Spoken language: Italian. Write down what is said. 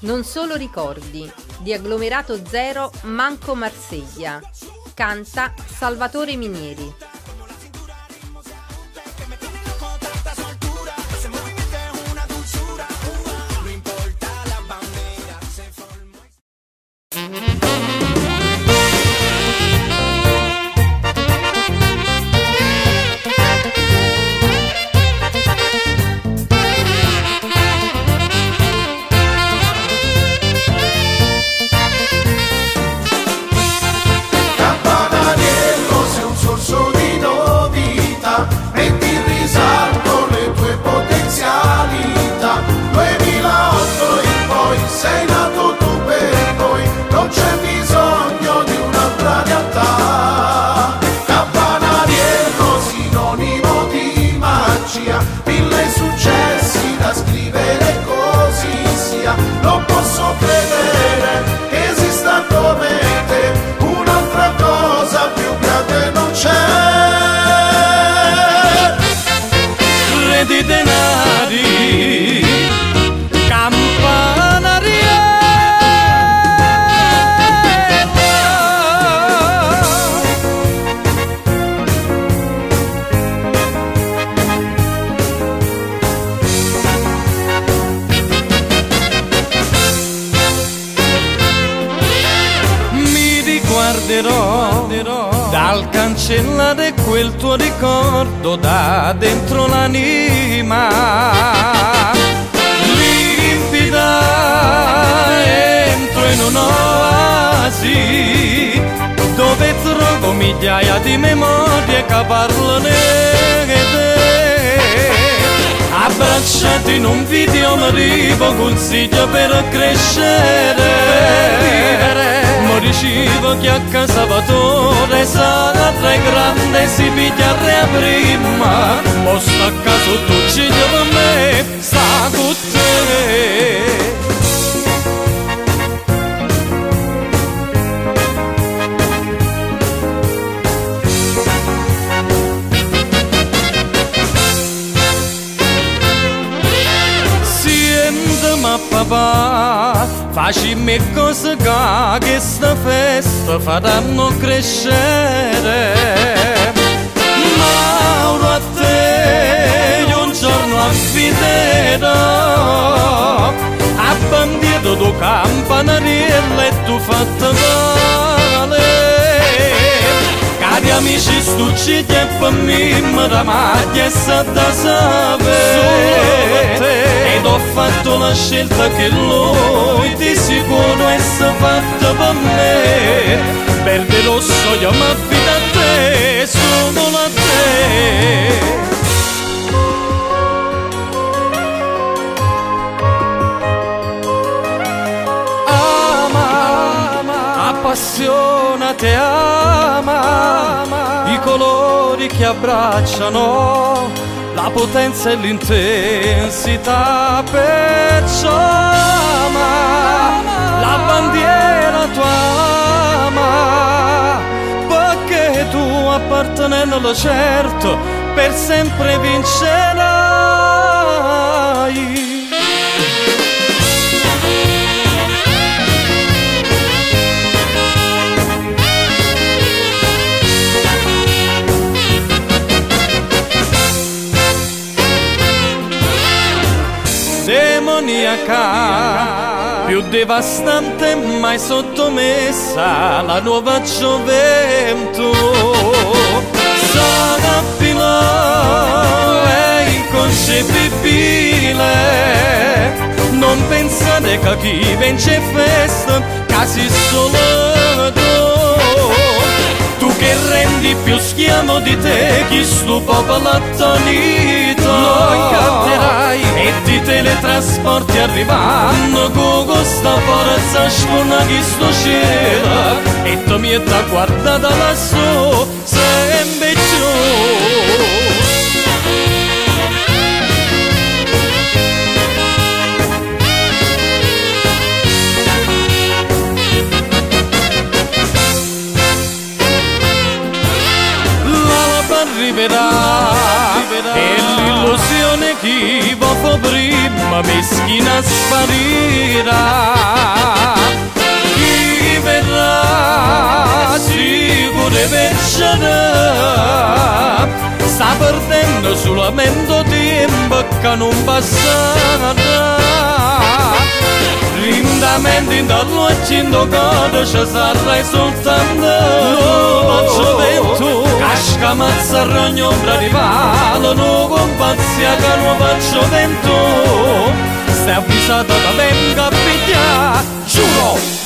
Non solo ricordi, di Agglomerato Zero Manco Marseglia. Canta Salvatore Minieri. Sei nato tu per noi, non c'è bisogno di un'altra realtà. Campanariello, sinonimo di magia, mille successi da scrivere così sia. Non posso credere che esista come te, un'altra cosa più grande non c'è. Re di denari, dal cancellare quel tuo ricordo da dentro l'anima limpida, entro in un'oasi dove trovo migliaia di memorie che parlano di te. Abbracciati in un video arrivo consiglio per crescere. Ricevo che a casa Salvatore sarà tra i grandi si piglia a prima, o sta a caso tu ci per me, sta con te. Siente ma papà, facimi cose che sta festa faranno crescere. Mauro a te io un giorno affiderò a bandiero tu campanariello e tu fatta male. Cari amici stucci che per me la maglia è stata sapere. Ed ho fatto la scelta che lui di sicuro è fatta per me. Verde rosso io mi affido a te, solo a te. Ama, appassionati, ama i colori che abbracciano la potenza e l'intensità, perciò ama la bandiera tua, ama perché tu appartenendo certo per sempre vincerai. Demoniaca, più devastante mai sottomessa la nuova gioventù. Sarà filo, è inconcepibile non pensare che chi vince festa casi solo tu che rendi più schiavo di te chi sto popolo attonito. Lo incatterai e ti teletrasporti arrivando con questa forza scona chi sto cielo e tu mi è da guardata lassù sempre più. arriverà e l'illusione chi va prima ma meschina sparirà. Chi verrà sicuro vincerà, sta perdendo solamente tempo che non passerà. Lindamente in dall'oggi in dogodo ci sarai soltanto faccio vento, casca mazza ragno ombra di palo, non compazia che non faccio vento, stai avvisato da venga a pigliare, giuro!